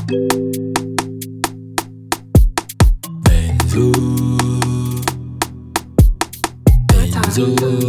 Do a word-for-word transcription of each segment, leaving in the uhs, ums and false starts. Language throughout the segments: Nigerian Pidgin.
Benzo, Benzo,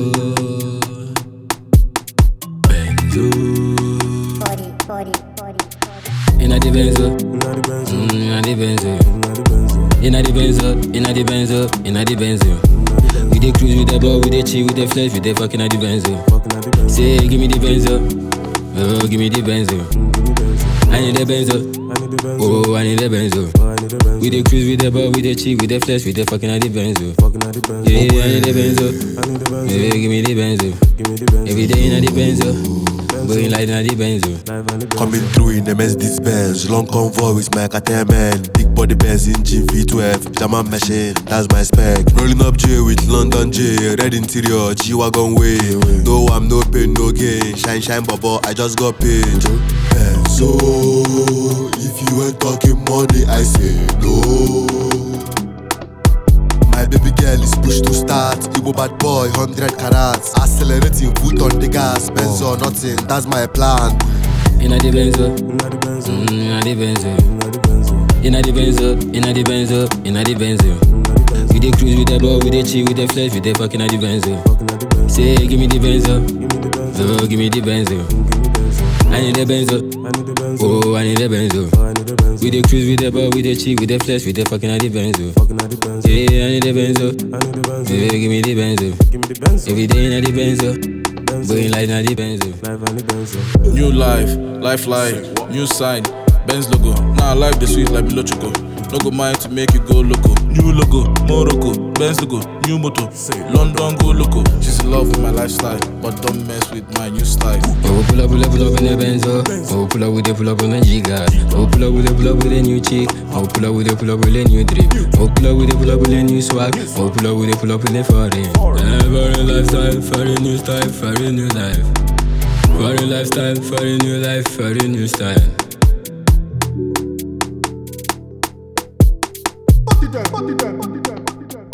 Benzo. Body, body, body, body. Inna the Benzo, Inna the Benzo, mm, inna the Benzo, inna the Benzo, inna the Benzo, inna the Benzo, inna the Benzo. We dey cruise with the ball, we dey chill with the flesh, we dey fucking at the Benzo. fucking at the Benzo, Say, give me the Benzo, oh, give me the Benzo. mm, give me Benzo, I need the Benzo, I need the Benzo, oh, I need the Benzo. oh, I need the Benzo, We dey cruise with the ball, we dey chill with the flesh, we dey fucking at the Benzo. fucking at the Benzo, Yeah, I need the Benzo, I need the Benzo, yeah, give me the Benzo. give me the Benzo, Every day inna the Benzo, going like inna the Benzo. live on the Benzo, Coming through in the Mercedes Benz, long convoy with my Caterman. Big body Benz in G V twelve, German machine, that's my spec. Rolling up J with London J, red interior, G-Wagon way. No, I'm no pain, no gain. Shine, shine, bubble, I just got paid. Benzo, if you ain't talking money, I say no. My baby girl is push to start. Igbo bad boy, hundred carats. Accelerating, foot on the gas. Benz or nothing, that's my plan. Inna the Benzo, inna the Benzo, mm, inna the Benzo. inna the Benzo, Inna the Benzo, inna the Benzo, inna the Benzo. inna the Benzo, We dey cruise with the ball, we dey chill with the flesh, we dey fucking at the Benzo. fucking at the Benzo, Say, give me the Benzo, give me the Benzo, oh, give me the Benzo. give me Benzo, I need the Benzo, I need the Benzo, oh, I need the Benzo. oh, I need the Benzo, We dey cruise with the ball, we dey chill with the flesh, we dey fucking at the Benzo. fucking at the Benzo, Yeah, I need the Benzo, I need the Benzo, yeah, give me the Benzo. give me the Benzo, Every day inna the Benzo, Benzo, going like inna the Benzo. live on the Benzo, New life, life life, new sign, Benz logo. Now life the sweet like Bilo Choco. No go mind to make you go loco. New logo, Morocco, Benz logo, new moto. London go loco. She's in love with my lifestyle, but don't mess with my new style. Oh, pull up, pull up, pull up in the Benzo. Oh, pull up with the pull up on the Giga. Oh, pull up with the pull up with a new chick. Oh, pull up with the pull up with a new drip. Oh, pull up with the pull up with a new swag. Oh, pull up with the pull up with the foreign. Uh, foreign lifestyle, foreign new style, foreign new life. Foreign lifestyle, foreign new life, foreign new style. Put it down, put it down, put it down, put it down.